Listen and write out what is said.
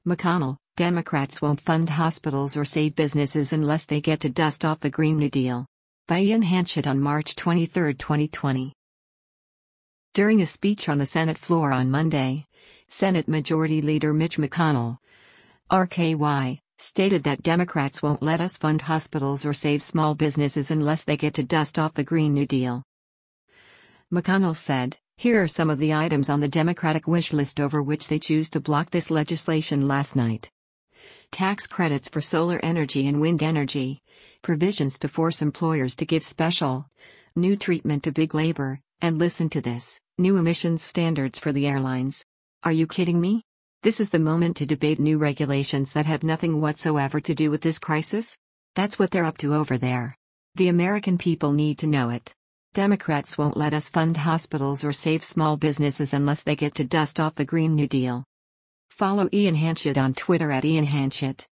McConnell, Democrats won't fund hospitals or save businesses unless they get to dust off the Green New Deal. By Ian Hanchett on March 23, 2020. During a speech on the Senate floor on Monday, Senate Majority Leader Mitch McConnell, RKY, stated that Democrats won't let us fund hospitals or save small businesses unless they get to dust off the Green New Deal. McConnell said, "Here are some of the items on the Democratic wish list over which they choose to block this legislation last night. Tax credits for solar energy and wind energy, provisions to force employers to give special, new treatment to big labor, and listen to this, new emissions standards for the airlines. Are you kidding me? This is the moment to debate new regulations that have nothing whatsoever to do with this crisis? That's what they're up to over there. The American people need to know it. Democrats won't let us fund hospitals or save small businesses unless they get to dust off the Green New Deal." Follow Ian Hanchett on Twitter @IanHanchett.